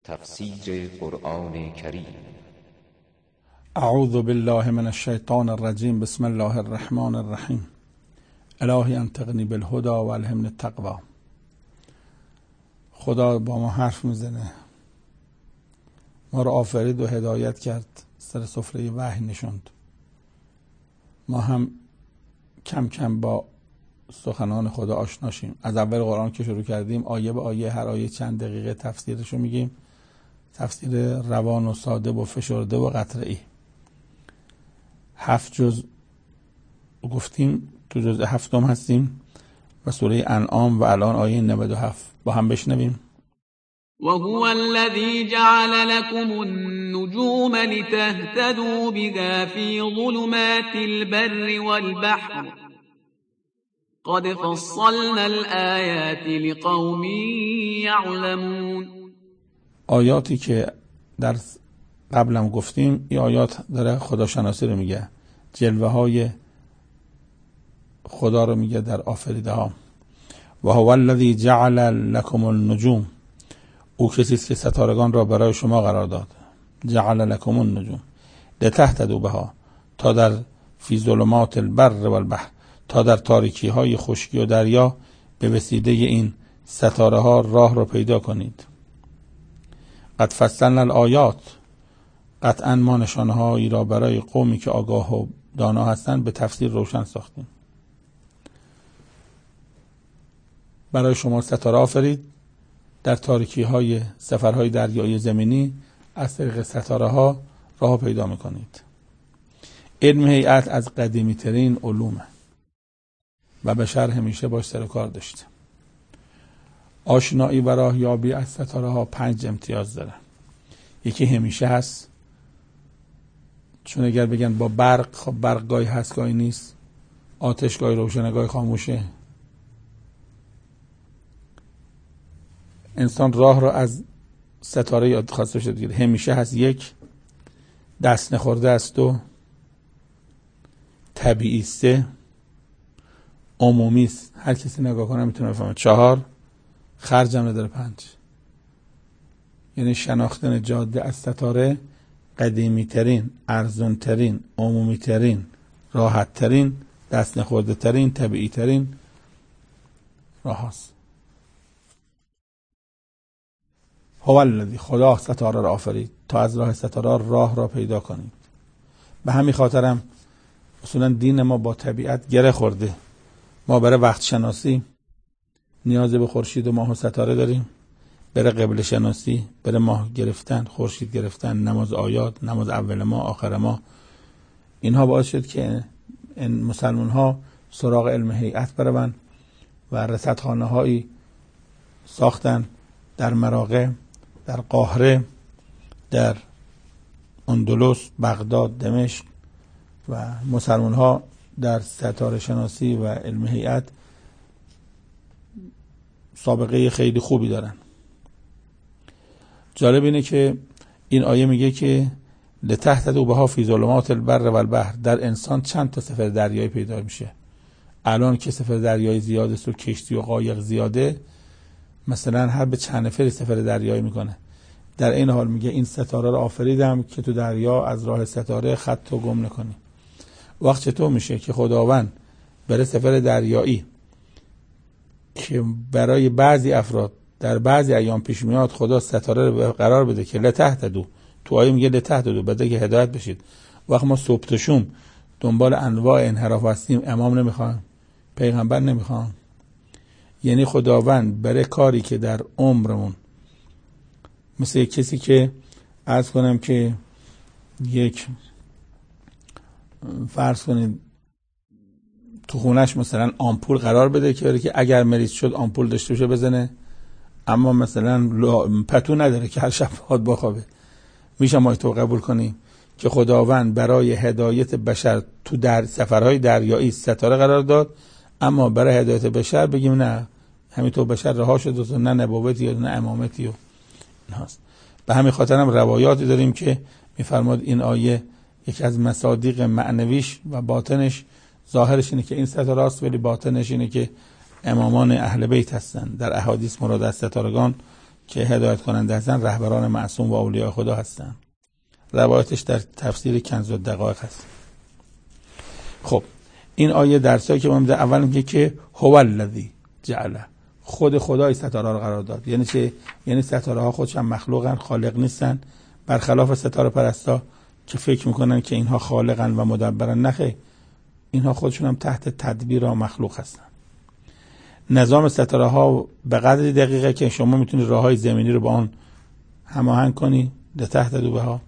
تفسیر قرآن کریم. اعوذ بالله من الشیطان الرجیم. بسم الله الرحمن الرحیم. الهی انطقنی بالهدى و الهمنی التقوی. خدا با ما حرف میزنه، ما را آفرید و هدایت کرد، سر سفره وحی نشوند. ما هم کم کم با سخنان خدا آشناشیم. از اول قرآن که شروع کردیم آیه به آیه، هر آیه چند دقیقه تفسیرشو میگیم. تفسیر روان و ساده و فشرده و قطعی. 7 جزء گفتیم، تو جزء 7 هستیم و سوره انعام و الان آیه 97 با هم بشنویم. وهو الذي جعل لكم النجوم لتهتدوا بها في ظلمات البر والبحر قد فصلنا الآيات لقوم يعلمون. آیاتی که در قبلم گفتیم، این آیات داره خداشناسی رو میگه، جلوه های خدا رو میگه در آفریده ها. و هو الذی جعل لکم النجوم، او کسی است که ستارگان را برای شما قرار داد. جعل لکم النجوم لتهتدوا بها، تا در فی ظلمات البر والبحر، تا در تاریکی های خشکی و دریا به وسیله این ستاره ها راه رو پیدا کنید. قد فصلنا الآیات، قطعا ما نشانه هایی را برای قومی که آگاه و دانا هستند به تفسیر روشن ساختیم. برای شما ستاره آفرید، در تاریکی های سفرهای دریایی زمینی از طریق ستاره ها راه پیدا میکنید. علم هیئت از قدیمی ترین علومه و بشر همیشه باش سر و کار داشته. آشنایی و راهیابی از ستاره ها 5 امتیاز داره. یکی همیشه هست، چون اگر بگن با برق، خب برق گاهی هست گاهی نیست، آتش گاهی روشنه گاهی خاموشه. انسان راه رو از ستاره یاد خواسته شد دیگه. همیشه هست 1، دست نخورده است 2، طبیعی 3، عمومی است هر کسی نگاه کنه میتونه بفهمه 4، خرج هم نداره 5. یعنی شناختن جاده از ستاره قدیمی ترین، ارزون ترین، عمومی ترین، راحت ترین، دست نخورده ترین، طبیعی ترین راه هست. هو الذی، خدا ستاره را آفرید تا از راه ستاره راه را پیدا کنید. به همین خاطرم اصولا دین ما با طبیعت گره خورده. ما برای وقت شناسی نیاز به خورشید و ماه و ستاره داریم، برای قبله شناسی، برای ماه گرفتن، خورشید گرفتن، نماز آیات، نماز اول ماه، آخر ماه. اینها باعث شد که این مسلمان ها سراغ علم هیئت بروند و رصدخانه هایی ساختن در مراغه، در قاهره، در اندلس، بغداد، دمشق. و مسلمان ها در ستاره شناسی و علم هیئت سابقه خیلی خوبی دارن. جالب اینه که این آیه میگه که لتهتدوا بها فی ظلمات البر والبحر، در انسان چند تا سفر دریایی پیدا میشه. الان که سفر دریایی زیاده است و کشتی و قایق زیاده، مثلا هر به چند نفری سفر دریایی میکنه. در این حال میگه این ستاره رو آفریدم که تو دریا از راه ستاره خط رو گم نکنی. وقت چطور میشه که خداوند برای سفر دریایی که برای بعضی افراد در بعضی ایام پیش میاد، خدا ستاره رو قرار بده که لتهتدوا، تو آیه میگه لتهتدوا، بده که هدایت بشید. وقت ما صبح تا شوم دنبال انواع انحراف هستیم، امام نمیخوام، پیغمبر نمیخوام. یعنی خداوند برای کاری که در عمرمون، مثل کسی که عرض کنم که یک فرض کنید تو خونش مثلا آمپول قرار بده که اگر مریض شد آمپول داشته باشه بزنه، اما مثلا پتو نداره که هر شب بخواد بخوابه. میشه ما تو قبول کنیم که خداوند برای هدایت بشر تو در سفرهای دریایی ستاره قرار داد، اما برای هدایت بشر بگیم نه، همینطور بشر رها شد و نه نبوتی و نه امامتی و اینهاست. به همین خاطر هم روایاتی داریم که میفرماد این آیه یکی از مصادیق معنویش و باطنش، ظاهرش اینه که این ستاره است ولی باطنش اینه که امامان اهل بیت هستن. در احادیث مراد از ستارگان که هدایت کننده هستن رهبران معصوم و اولیاء خدا هستن. روایتش در تفسیر کنز الدقایق هست. خب این آیه درسایی که ما میده، اول میگه که هو الذی جعل، خود خدای ستاره رو قرار داد. یعنی چه؟ یعنی ستاره ها خودشون مخلوقن، خالق نیستن، برخلاف ستاره پرستا که فکر میکنن که اینها خالقن و مدبرن. نخیر، اینها خودشون هم تحت تدبیر و مخلوق هستن. نظام ستاره ها به قدری دقیقه که شما میتونید راه های زمینی رو با آن هماهنگ کنی. لتهتدوا بها.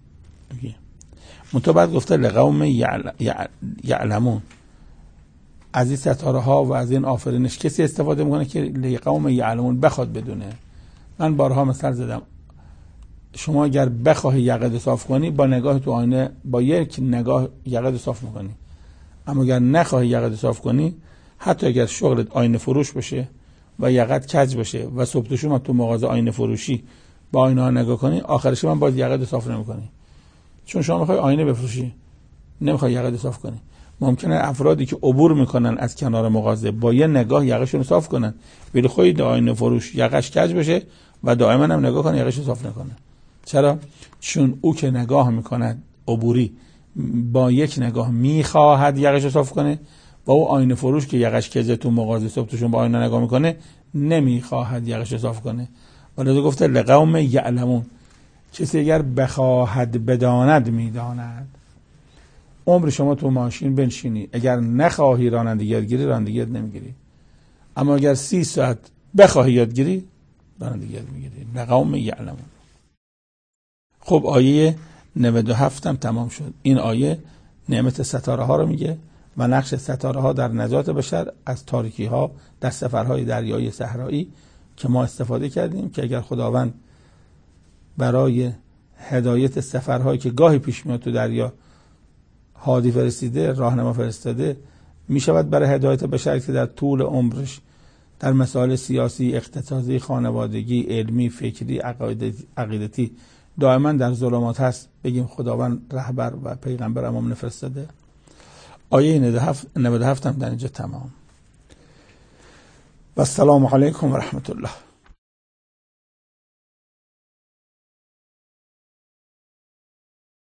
منتها بعد گفته لقوم یعلمون. از این ستاره ها و از این آفرینش کسی استفاده میکنه که لقوم یعلمون، بخواد بدونه. من بارها مثال زدم، شما اگر بخواهی یقه صاف کنی با نگاه تو آینه، با یک نگاه یقه صاف میکنی. اما اگر نخواهی یقه صاف کنی، حتی اگر شغلت آینه فروش بشه و یقت کج بشه و صبح تا شب تو مغازه آینه فروشی با آینه ها نگاه کنی، آخرش من باید یقه صاف نمیکنی. چون شما میخوای آینه بفروشی، نمیخوای یقه صاف کنی. ممکنه افرادی که عبور میکنن از کنار مغازه با یه نگاه یقهشون صاف کنن، ولی خود آینه فروش یقهش کج بشه و دائما هم نگاه کنه یقهشو صاف نکنه. چرا؟ چون او که نگاه میکنه عبوری با یک نگاه میخواهد یقهشو صاف کنه، و او آینه فروش که یقهش کجه تو مغازه صبح توشون با آینه نگاه میکنه نمیخواهد یقهشو صاف کنه. ولی گفته لقوم یعلمون، کسی اگر بخواهد بداند میداند. عمر شما تو ماشین بنشینی، اگر نخواهی رانندگی یادگیری، رانندگی یاد نمیگیری. اما اگر 30 ساعت بخواهی یادگیری، رانندگی یاد میگیری. لقوم یعلمون. خب آیه 97 هم تمام شد. این آیه نعمت ستاره ها رو میگه و نقش ستاره ها در نجات بشر از تاریکی ها در سفرهای دریایی صحرایی که ما استفاده کردیم، که اگر خداوند برای هدایت سفرهایی که گاهی پیش میاد تو دریا هادی فرستیده، راهنما فرستاده، میشود برای هدایت بشر که در طول عمرش در مسائل سیاسی، اقتصادی، خانوادگی، علمی، فکری، عقیدتی دائما در ظلمات هست، بگیم خداوند رهبر و پیغمبر امام نفرستاده. آیه 97 هم در اینجا تمام. و السلام علیکم و رحمت الله.